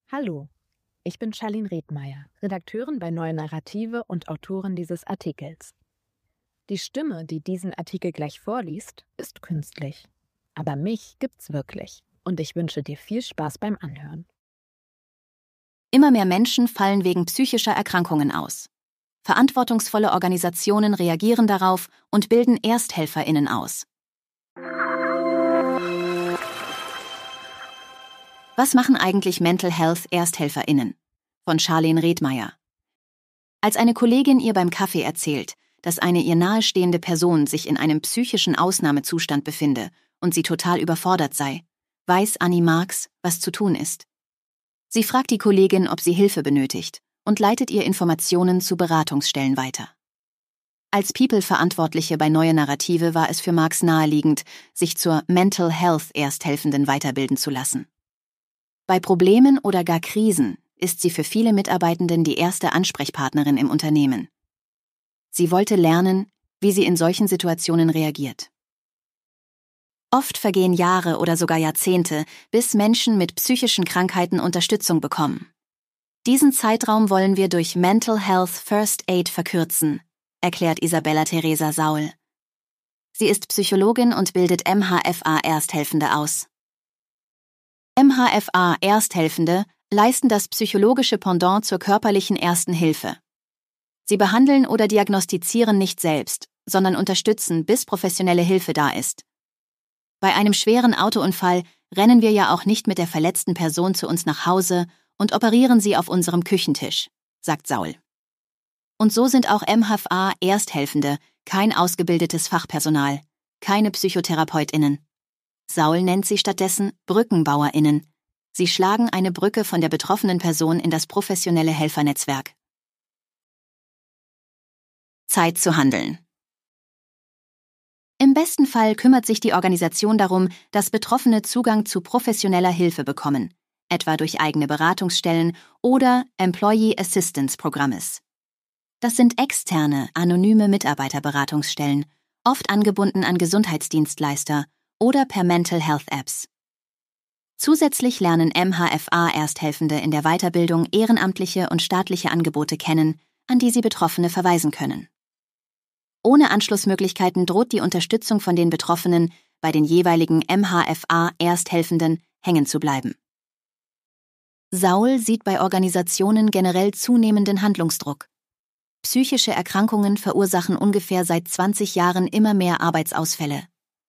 Hallo, ich bin Charlene Redmeier, Redakteurin bei Neue Narrative und Autorin dieses Artikels. Die Stimme, die diesen Artikel gleich vorliest, ist künstlich. Aber mich gibt's wirklich und ich wünsche dir viel Spaß beim Anhören. Immer mehr Menschen fallen wegen psychischer Erkrankungen aus. Verantwortungsvolle Organisationen reagieren darauf und bilden ErsthelferInnen aus. Was machen eigentlich Mental Health ErsthelferInnen? Von Charlene Redmeier. Als eine Kollegin ihr beim Kaffee erzählt, dass eine ihr nahestehende Person sich in einem psychischen Ausnahmezustand befinde und sie total überfordert sei, weiß Annie Marks, was zu tun ist. Sie fragt die Kollegin, ob sie Hilfe benötigt und leitet ihr Informationen zu Beratungsstellen weiter. Als People-Verantwortliche bei Neue Narrative war es für Marks naheliegend, sich zur Mental Health Ersthelfenden weiterbilden zu lassen. Bei Problemen oder gar Krisen ist sie für viele Mitarbeitenden die erste Ansprechpartnerin im Unternehmen. Sie wollte lernen, wie sie in solchen Situationen reagiert. Oft vergehen Jahre oder sogar Jahrzehnte, bis Menschen mit psychischen Krankheiten Unterstützung bekommen. Diesen Zeitraum wollen wir durch Mental Health First Aid verkürzen, erklärt Isabella Theresa Saul. Sie ist Psychologin und bildet MHFA-Ersthelfende aus. MHFA-Ersthelfende leisten das psychologische Pendant zur körperlichen Ersten Hilfe. Sie behandeln oder diagnostizieren nicht selbst, sondern unterstützen, bis professionelle Hilfe da ist. Bei einem schweren Autounfall rennen wir ja auch nicht mit der verletzten Person zu uns nach Hause und operieren sie auf unserem Küchentisch, sagt Saul. Und so sind auch MHFA-Ersthelfende kein ausgebildetes Fachpersonal, keine PsychotherapeutInnen. Saul nennt sie stattdessen BrückenbauerInnen. Sie schlagen eine Brücke von der betroffenen Person in das professionelle Helfernetzwerk. Zeit zu handeln. Im besten Fall kümmert sich die Organisation darum, dass Betroffene Zugang zu professioneller Hilfe bekommen, etwa durch eigene Beratungsstellen oder Employee Assistance Programmes. Das sind externe, anonyme Mitarbeiterberatungsstellen, oft angebunden an Gesundheitsdienstleister oder per Mental Health Apps. Zusätzlich lernen MHFA-Ersthelfende in der Weiterbildung ehrenamtliche und staatliche Angebote kennen, an die sie Betroffene verweisen können. Ohne Anschlussmöglichkeiten droht die Unterstützung von den Betroffenen bei den jeweiligen MHFA-Ersthelfenden hängen zu bleiben. Saul sieht bei Organisationen generell zunehmenden Handlungsdruck. Psychische Erkrankungen verursachen ungefähr seit 20 Jahren immer mehr Arbeitsausfälle.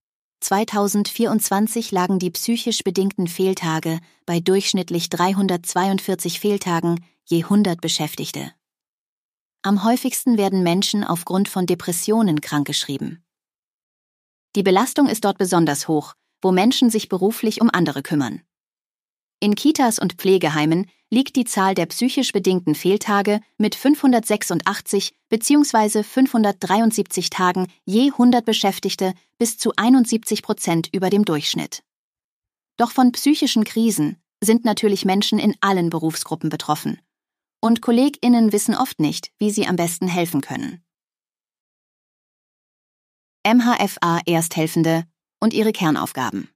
2024 lagen die psychisch bedingten Fehltage bei durchschnittlich 342 Fehltagen je 100 Beschäftigte. Am häufigsten werden Menschen aufgrund von Depressionen krankgeschrieben. Die Belastung ist dort besonders hoch, wo Menschen sich beruflich um andere kümmern. In Kitas und Pflegeheimen liegt die Zahl der psychisch bedingten Fehltage mit 586 bzw. 573 Tagen je 100 Beschäftigte bis zu 71% über dem Durchschnitt. Doch von psychischen Krisen sind natürlich Menschen in allen Berufsgruppen betroffen. Und KollegInnen wissen oft nicht, wie sie am besten helfen können. MHFA-Ersthelfende und ihre Kernaufgaben.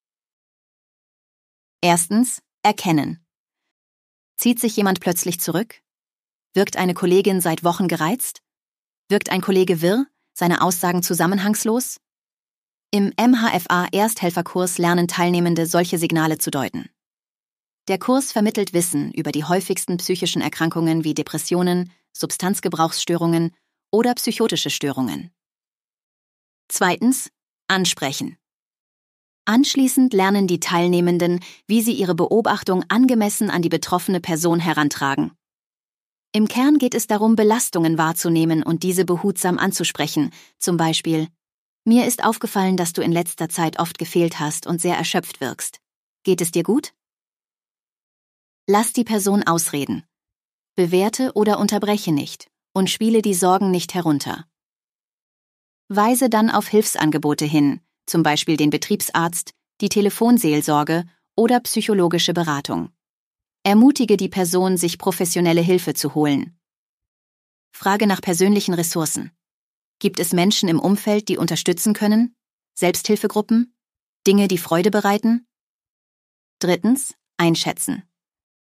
Erstens, erkennen. Zieht sich jemand plötzlich zurück? Wirkt eine Kollegin seit Wochen gereizt? Wirkt ein Kollege wirr, seine Aussagen zusammenhangslos? Im MHFA-Ersthelferkurs lernen Teilnehmende, solche Signale zu deuten. Der Kurs vermittelt Wissen über die häufigsten psychischen Erkrankungen wie Depressionen, Substanzgebrauchsstörungen oder psychotische Störungen. Zweitens, ansprechen. Anschließend lernen die Teilnehmenden, wie sie ihre Beobachtung angemessen an die betroffene Person herantragen. Im Kern geht es darum, Belastungen wahrzunehmen und diese behutsam anzusprechen, zum Beispiel: Mir ist aufgefallen, dass du in letzter Zeit oft gefehlt hast und sehr erschöpft wirkst. Geht es dir gut? Lass die Person ausreden. Bewerte oder unterbreche nicht und spiele die Sorgen nicht herunter. Weise dann auf Hilfsangebote hin, zum Beispiel den Betriebsarzt, die Telefonseelsorge oder psychologische Beratung. Ermutige die Person, sich professionelle Hilfe zu holen. Frage nach persönlichen Ressourcen. Gibt es Menschen im Umfeld, die unterstützen können? Selbsthilfegruppen? Dinge, die Freude bereiten? Drittens, einschätzen.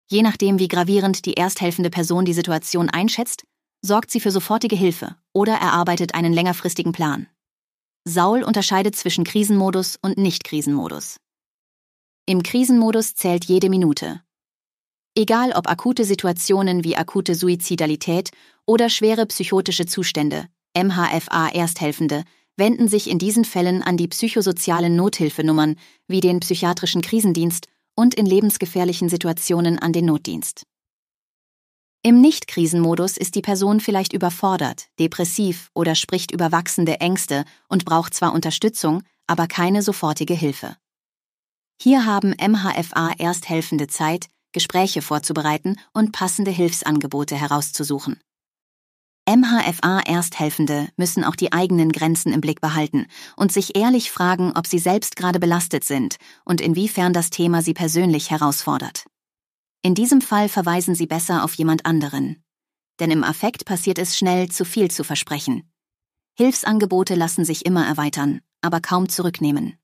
Je nachdem, wie gravierend die ersthelfende Person die Situation einschätzt, sorgt sie für sofortige Hilfe oder erarbeitet einen längerfristigen Plan. Saul unterscheidet zwischen Krisenmodus und Nicht-Krisenmodus. Im Krisenmodus zählt jede Minute. Egal ob akute Situationen wie akute Suizidalität oder schwere psychotische Zustände, MHFA-Ersthelfende wenden sich in diesen Fällen an die psychosozialen Nothilfenummern wie den psychiatrischen Krisendienst und in lebensgefährlichen Situationen an den Notdienst. Im Nicht-Krisenmodus ist die Person vielleicht überfordert, depressiv oder spricht über wachsende Ängste und braucht zwar Unterstützung, aber keine sofortige Hilfe. Hier haben MHFA-Ersthelfende Zeit, Gespräche vorzubereiten und passende Hilfsangebote herauszusuchen. MHFA-Ersthelfende müssen auch die eigenen Grenzen im Blick behalten und sich ehrlich fragen, ob sie selbst gerade belastet sind und inwiefern das Thema sie persönlich herausfordert. In diesem Fall verweisen sie besser auf jemand anderen. Denn im Affekt passiert es schnell, zu viel zu versprechen. Hilfsangebote lassen sich immer erweitern, aber kaum zurücknehmen.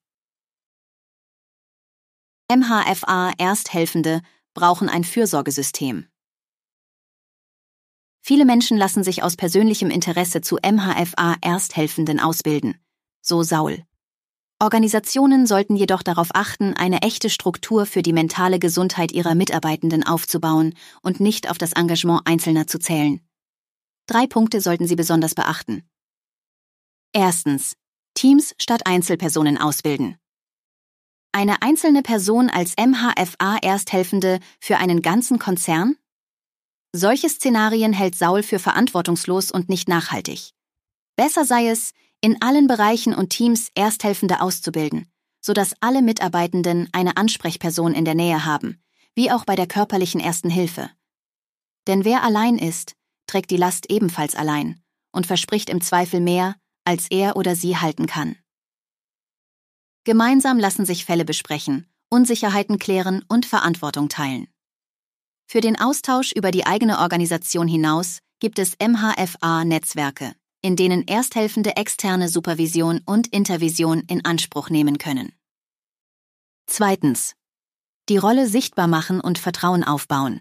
MHFA-Ersthelfende brauchen ein Fürsorgesystem. Viele Menschen lassen sich aus persönlichem Interesse zu MHFA-Ersthelfenden ausbilden, so Saul. Organisationen sollten jedoch darauf achten, eine echte Struktur für die mentale Gesundheit ihrer Mitarbeitenden aufzubauen und nicht auf das Engagement Einzelner zu zählen. 3 Punkte sollten Sie besonders beachten. Erstens: Teams statt Einzelpersonen ausbilden. Eine einzelne Person als MHFA-Ersthelfende für einen ganzen Konzern? Solche Szenarien hält Saul für verantwortungslos und nicht nachhaltig. Besser sei es, in allen Bereichen und Teams Ersthelfende auszubilden, sodass alle Mitarbeitenden eine Ansprechperson in der Nähe haben, wie auch bei der körperlichen Ersten Hilfe. Denn wer allein ist, trägt die Last ebenfalls allein und verspricht im Zweifel mehr, als er oder sie halten kann. Gemeinsam lassen sich Fälle besprechen, Unsicherheiten klären und Verantwortung teilen. Für den Austausch über die eigene Organisation hinaus gibt es MHFA-Netzwerke, in denen Ersthelfende externe Supervision und Intervision in Anspruch nehmen können. Zweitens: Die Rolle sichtbar machen und Vertrauen aufbauen.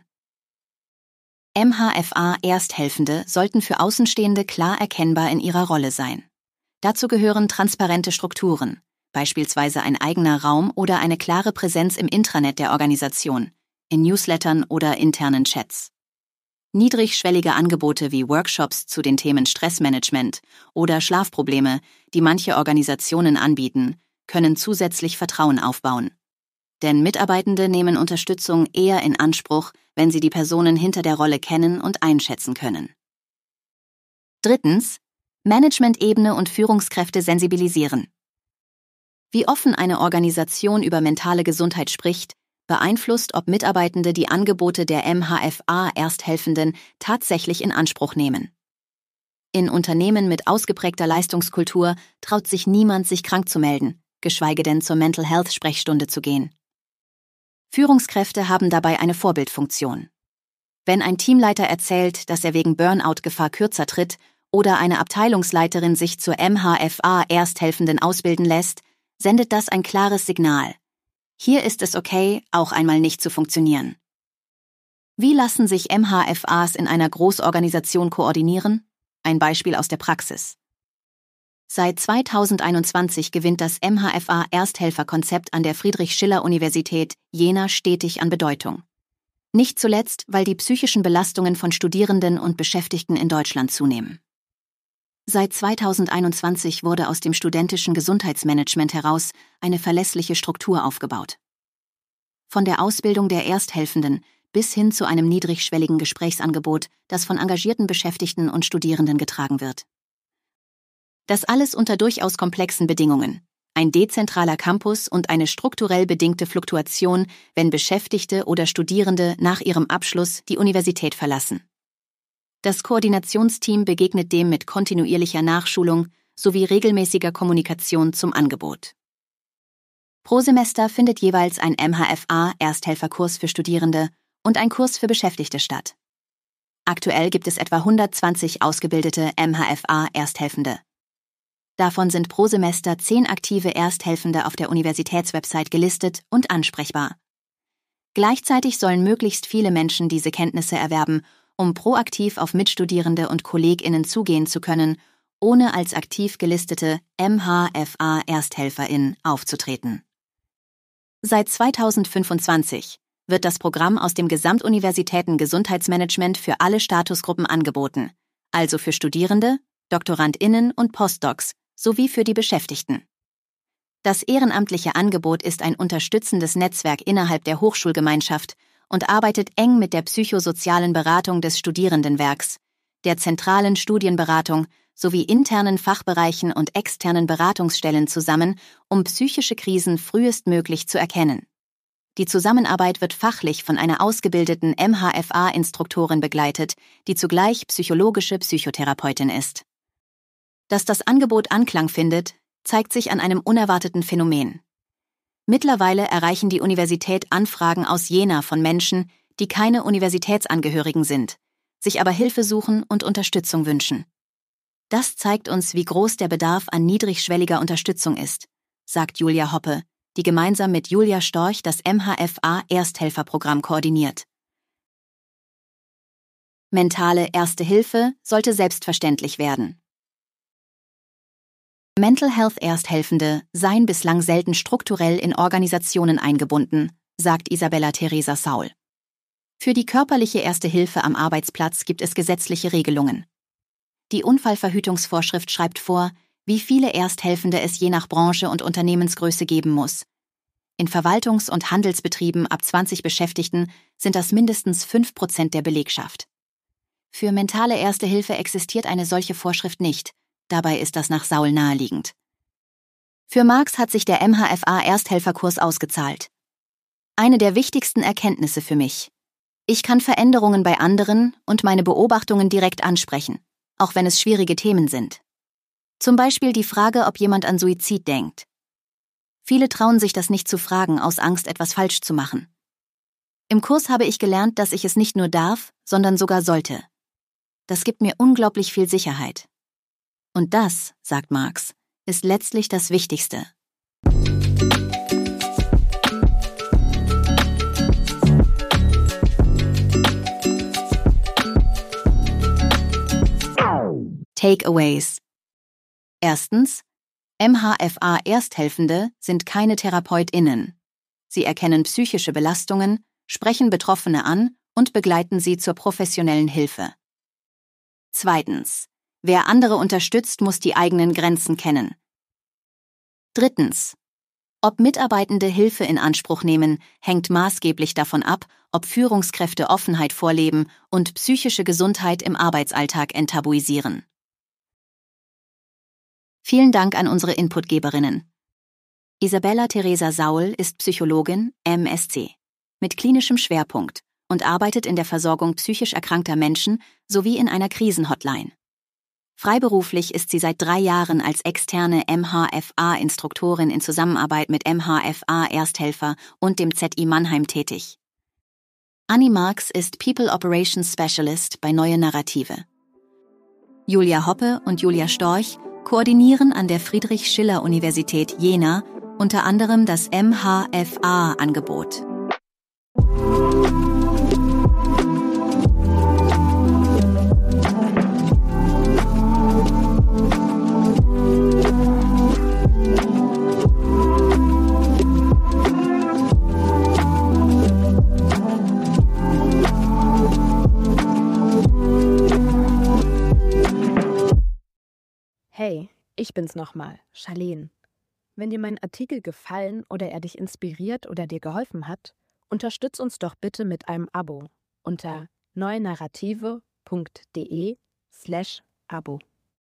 MHFA-Ersthelfende sollten für Außenstehende klar erkennbar in ihrer Rolle sein. Dazu gehören transparente Strukturen, beispielsweise ein eigener Raum oder eine klare Präsenz im Intranet der Organisation, in Newslettern oder internen Chats. Niedrigschwellige Angebote wie Workshops zu den Themen Stressmanagement oder Schlafprobleme, die manche Organisationen anbieten, können zusätzlich Vertrauen aufbauen. Denn Mitarbeitende nehmen Unterstützung eher in Anspruch, wenn sie die Personen hinter der Rolle kennen und einschätzen können. Drittens: Management-Ebene und Führungskräfte sensibilisieren. Wie offen eine Organisation über mentale Gesundheit spricht, beeinflusst, ob Mitarbeitende die Angebote der MHFA-Ersthelfenden tatsächlich in Anspruch nehmen. In Unternehmen mit ausgeprägter Leistungskultur traut sich niemand, sich krank zu melden, geschweige denn zur Mental Health-Sprechstunde zu gehen. Führungskräfte haben dabei eine Vorbildfunktion. Wenn ein Teamleiter erzählt, dass er wegen Burnout-Gefahr kürzer tritt oder eine Abteilungsleiterin sich zur MHFA-Ersthelfenden ausbilden lässt, sendet das ein klares Signal. Hier ist es okay, auch einmal nicht zu funktionieren. Wie lassen sich MHFAs in einer Großorganisation koordinieren? Ein Beispiel aus der Praxis. Seit 2021 gewinnt das MHFA-Ersthelferkonzept an der Friedrich-Schiller-Universität Jena stetig an Bedeutung. Nicht zuletzt, weil die psychischen Belastungen von Studierenden und Beschäftigten in Deutschland zunehmen. Seit 2021 wurde aus dem studentischen Gesundheitsmanagement heraus eine verlässliche Struktur aufgebaut. Von der Ausbildung der Ersthelfenden bis hin zu einem niedrigschwelligen Gesprächsangebot, das von engagierten Beschäftigten und Studierenden getragen wird. Das alles unter durchaus komplexen Bedingungen. Ein dezentraler Campus und eine strukturell bedingte Fluktuation, wenn Beschäftigte oder Studierende nach ihrem Abschluss die Universität verlassen. Das Koordinationsteam begegnet dem mit kontinuierlicher Nachschulung sowie regelmäßiger Kommunikation zum Angebot. Pro Semester findet jeweils ein MHFA-Ersthelferkurs für Studierende und ein Kurs für Beschäftigte statt. Aktuell gibt es etwa 120 ausgebildete MHFA-Ersthelfende. Davon sind pro Semester 10 aktive Ersthelfende auf der Universitätswebsite gelistet und ansprechbar. Gleichzeitig sollen möglichst viele Menschen diese Kenntnisse erwerben, um proaktiv auf Mitstudierende und KollegInnen zugehen zu können, ohne als aktiv gelistete MHFA-ErsthelferIn aufzutreten. Seit 2025 wird das Programm aus dem Gesamtuniversitäten-Gesundheitsmanagement für alle Statusgruppen angeboten, also für Studierende, DoktorandInnen und Postdocs sowie für die Beschäftigten. Das ehrenamtliche Angebot ist ein unterstützendes Netzwerk innerhalb der Hochschulgemeinschaft und arbeitet eng mit der psychosozialen Beratung des Studierendenwerks, der zentralen Studienberatung sowie internen Fachbereichen und externen Beratungsstellen zusammen, um psychische Krisen frühestmöglich zu erkennen. Die Zusammenarbeit wird fachlich von einer ausgebildeten MHFA-Instruktorin begleitet, die zugleich psychologische Psychotherapeutin ist. Dass das Angebot Anklang findet, zeigt sich an einem unerwarteten Phänomen. Mittlerweile erreichen die Universität Anfragen aus Jena von Menschen, die keine Universitätsangehörigen sind, sich aber Hilfe suchen und Unterstützung wünschen. Das zeigt uns, wie groß der Bedarf an niedrigschwelliger Unterstützung ist, sagt Julia Hoppe, die gemeinsam mit Julia Storch das MHFA-Ersthelferprogramm koordiniert. Mentale Erste Hilfe sollte selbstverständlich werden. Mental Health Ersthelfende seien bislang selten strukturell in Organisationen eingebunden, sagt Isabella Theresa Saul. Für die körperliche Erste Hilfe am Arbeitsplatz gibt es gesetzliche Regelungen. Die Unfallverhütungsvorschrift schreibt vor, wie viele Ersthelfende es je nach Branche und Unternehmensgröße geben muss. In Verwaltungs- und Handelsbetrieben ab 20 Beschäftigten sind das mindestens 5% der Belegschaft. Für mentale Erste Hilfe existiert eine solche Vorschrift nicht, dabei ist das nach Saul naheliegend. Für Marx hat sich der MHFA-Ersthelferkurs ausgezahlt. Eine der wichtigsten Erkenntnisse für mich: Ich kann Veränderungen bei anderen und meine Beobachtungen direkt ansprechen, auch wenn es schwierige Themen sind. Zum Beispiel die Frage, ob jemand an Suizid denkt. Viele trauen sich das nicht zu fragen, aus Angst, etwas falsch zu machen. Im Kurs habe ich gelernt, dass ich es nicht nur darf, sondern sogar sollte. Das gibt mir unglaublich viel Sicherheit. Und das, sagt Marx, ist letztlich das Wichtigste. Takeaways. Erstens: MHFA-Ersthelfende sind keine TherapeutInnen. Sie erkennen psychische Belastungen, sprechen Betroffene an und begleiten sie zur professionellen Hilfe. Zweitens: Wer andere unterstützt, muss die eigenen Grenzen kennen. Drittens: Ob Mitarbeitende Hilfe in Anspruch nehmen, hängt maßgeblich davon ab, ob Führungskräfte Offenheit vorleben und psychische Gesundheit im Arbeitsalltag enttabuisieren. Vielen Dank an unsere Inputgeberinnen. Isabella Theresa Saul ist Psychologin, MSc, mit klinischem Schwerpunkt und arbeitet in der Versorgung psychisch erkrankter Menschen sowie in einer Krisenhotline. Freiberuflich ist sie seit 3 Jahren als externe MHFA-Instruktorin in Zusammenarbeit mit MHFA-Ersthelfer und dem ZI Mannheim tätig. Anni Marx ist People Operations Specialist bei Neue Narrative. Julia Hoppe und Julia Storch koordinieren an der Friedrich-Schiller-Universität Jena unter anderem das MHFA-Angebot. Hey, ich bin's nochmal, Charlene. Wenn dir mein Artikel gefallen oder er dich inspiriert oder dir geholfen hat, unterstütz uns doch bitte mit einem Abo unter neuenarrative.de/Abo.